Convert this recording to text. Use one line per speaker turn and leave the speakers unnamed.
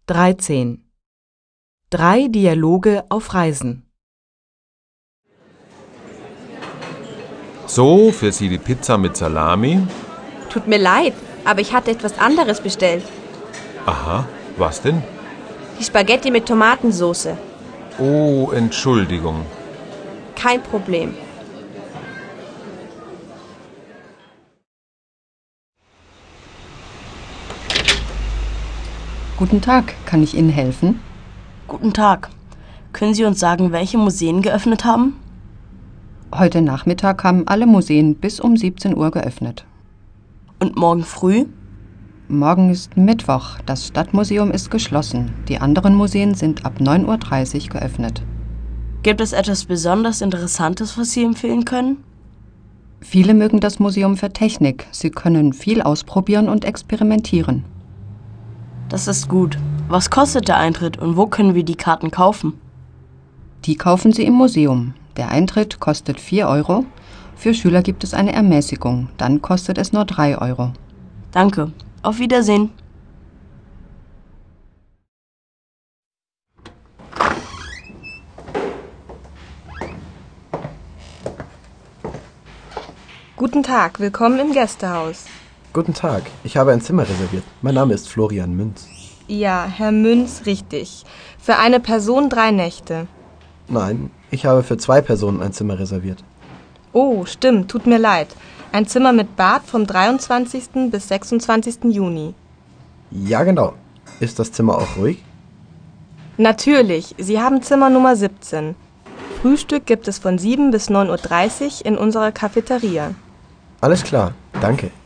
13. 3 Dialoge auf Reisen.
So, für Sie die Pizza mit Salami.
Tut mir leid, aber ich hatte etwas anderes bestellt.
Aha, was denn?
Die Spaghetti mit Tomatensauce.
Oh, Entschuldigung.
Kein Problem.
Guten Tag, kann ich Ihnen helfen?
Guten Tag. Können Sie uns sagen, welche Museen geöffnet haben?
Heute Nachmittag haben alle Museen bis um 17 Uhr geöffnet.
Und morgen früh?
Morgen ist Mittwoch, das Stadtmuseum ist geschlossen. Die anderen Museen sind ab 9:30 Uhr geöffnet.
Gibt es etwas besonders Interessantes, was Sie empfehlen können?
Viele mögen das Museum für Technik. Sie können viel ausprobieren und experimentieren.
Das ist gut. Was kostet der Eintritt und wo können wir die Karten kaufen?
Die kaufen Sie im Museum. Der Eintritt kostet 4 Euro. Für Schüler gibt es eine Ermäßigung. Dann kostet es nur 3 Euro.
Danke. Auf Wiedersehen.
Guten Tag, willkommen im Gästehaus.
Guten Tag, ich habe ein Zimmer reserviert. Mein Name ist Florian Münz.
Ja, Herr Münz, richtig. Für eine Person 3 Nächte.
Nein, ich habe für 2 Personen ein Zimmer reserviert.
Oh, stimmt, tut mir leid. Ein Zimmer mit Bad vom 23. bis 26. Juni.
Ja, genau. Ist das Zimmer auch ruhig?
Natürlich, Sie haben Zimmer Nummer 17. Frühstück gibt es von 7 bis 9:30 Uhr in unserer Cafeteria.
Alles klar, danke.